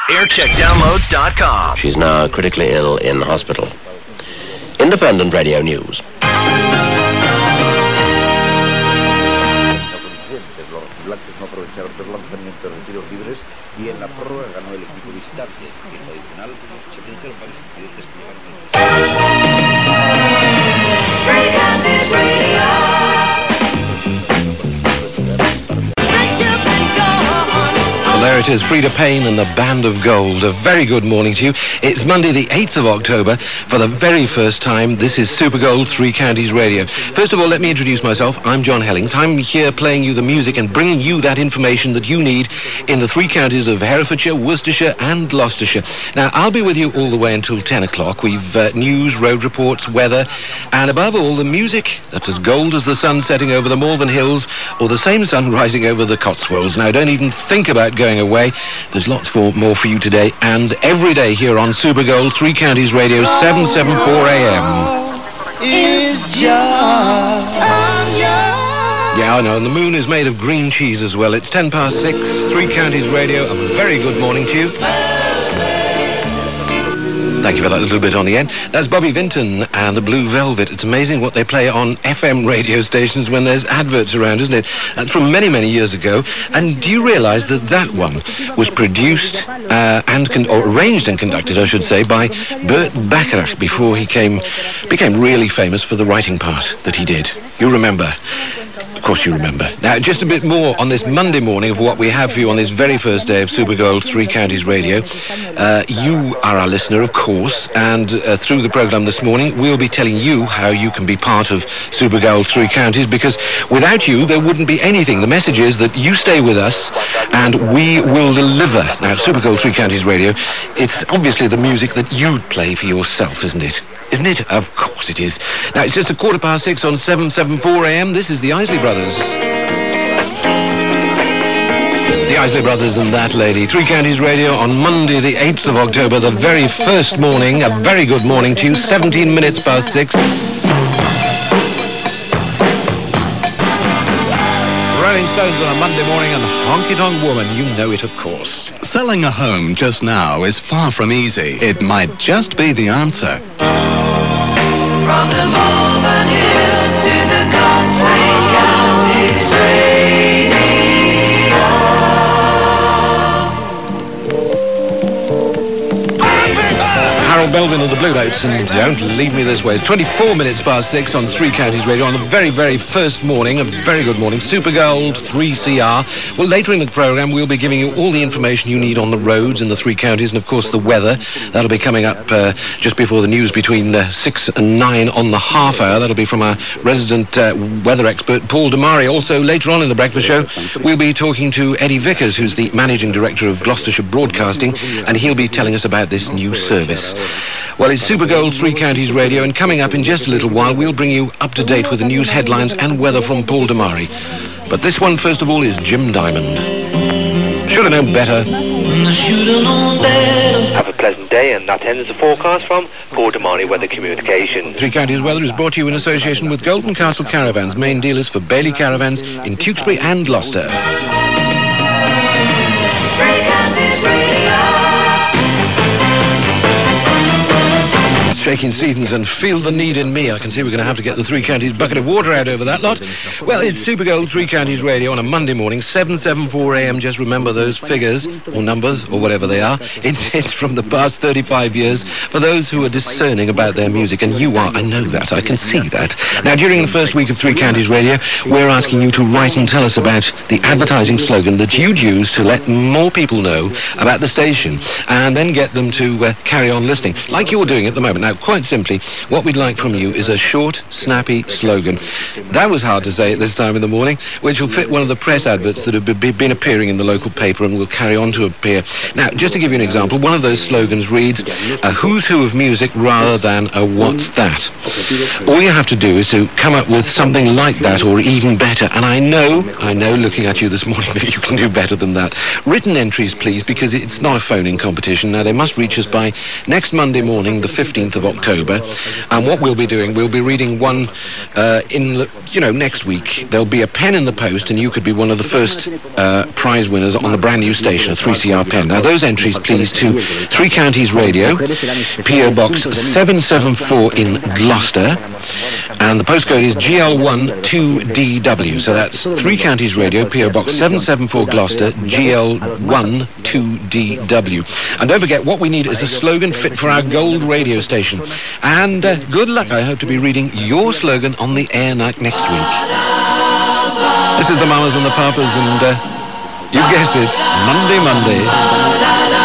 aircheckdownloads.com. She's now critically ill in hospital. Independent Radio News. Y en la prórroga ganó el equipo visitante. Y en la adicional se produjeron varios incidentes que Well, there it is, Frida Payne and the Band of Gold. A very good morning to you. It's Monday the 8th of October. For the very first time, this is Super Gold Three Counties Radio. First of all, let me introduce myself. I'm John Hellings. I'm here playing you the music and bringing you that information that you need in the three counties of Herefordshire, Worcestershire and Gloucestershire. Now, I'll be with you all the way until 10 o'clock. We've news, road reports, weather, and above all, the music that's as gold as the sun setting over the Malvern Hills or the same sun rising over the Cotswolds. Now, don't even think about going away. There's lots more for you today and every day here on Super Gold Three Counties Radio, 774 AM. Yeah, I know, and the moon is made of green cheese as well. It's 6:10, Three Counties Radio. A very good morning to you. Thank you for that little bit on the end. That's Bobby Vinton and the Blue Velvet. It's amazing what they play on FM radio stations when there's adverts around, isn't it? That's from many, many years ago. And do you realise that that one was produced or arranged and conducted, I should say, by Burt Bacharach before he became really famous for the writing part that he did? You remember? Of course you remember. Now, just a bit more on this Monday morning of what we have for you on this very first day of Super Gold Three Counties Radio. You are our listener, of course, and through the programme this morning, we'll be telling you how you can be part of Super Gold Three Counties, because without you, there wouldn't be anything. The message is that you stay with us, and we will deliver. Now, Super Gold Three Counties Radio, it's obviously the music that you play for yourself, isn't it? Isn't it? Of course it is. Now, it's just 6:15 on 774 AM. This is the Isley Brothers. The Isley Brothers and that lady. Three Counties Radio on Monday, the 8th of October, the very first morning. A very good morning to you. 6:17. Rolling Stones on a Monday morning and Honky Tonk Woman. You know it, of course. Selling a home just now is far from easy. It might just be the answer. From the Malvern Hills to the Gulf, Three Counties Radio. Harold Belvin of the Blue Notes, and Don't Leave Me This Way. It's 6:24 on Three Counties Radio on the very, very first morning. A very good morning. Super Gold 3CR. Well, later in the programme, we'll be giving you all the information you need on the roads in the three counties and, of course, the weather. That'll be coming up just before the news between 6 and 9 on the half hour. That'll be from our resident weather expert, Paul Damari. Also, later on in the breakfast show, we'll be talking to Eddie Vickers, who's the managing director of Gloucestershire Broadcasting, and he'll be telling us about this new service. Well, it's Super Gold Three Counties Radio, and coming up in just a little while, we'll bring you up to date with the news headlines and weather from Paul Damari. But this one, first of all, is Jim Diamond. Should have known better. Have a pleasant day, and that ends the forecast from Paul Damari Weather Communication. Three Counties Weather is brought to you in association with Golden Castle Caravans, main dealers for Bailey Caravans in Tewkesbury and Gloucester. Shaking seasons and feel the need in me. I can see we're going to have to get the Three Counties bucket of water out over that lot. Well, it's Super Gold Three Counties Radio on a Monday morning, 774 AM. Just remember those figures, or numbers, or whatever they are. It's from the past 35 years for those who are discerning about their music, and you are. I know that. I can see that. Now, during the first week of Three Counties Radio, we're asking you to write and tell us about the advertising slogan that you'd use to let more people know about the station, and then get them to carry on listening, like you're doing at the moment. Now, quite simply, what we'd like from you is a short, snappy slogan. That was hard to say at this time in the morning, which will fit one of the press adverts that have been appearing in the local paper and will carry on to appear. Now, just to give you an example, one of those slogans reads, a who's who of music rather than a what's that. All you have to do is to come up with something like that or even better, and I know, looking at you this morning, that you can do better than that. Written entries, please, because it's not a phone-in competition. Now, they must reach us by next Monday morning, the 15th of October. And what we'll be doing, we'll be reading one next week. There'll be a pen in the post, and you could be one of the first prize winners on the brand new station, a 3CR pen. Now, those entries, please, to Three Counties Radio, P.O. Box 774 in Gloucester, and the postcode is GL12DW. So that's Three Counties Radio, P.O. Box 774 Gloucester, GL12DW. And don't forget, what we need is a slogan fit for our gold radio station. And good luck. I hope to be reading your slogan on the air next week. This is the Mamas and the Papas, and you guessed it, Monday.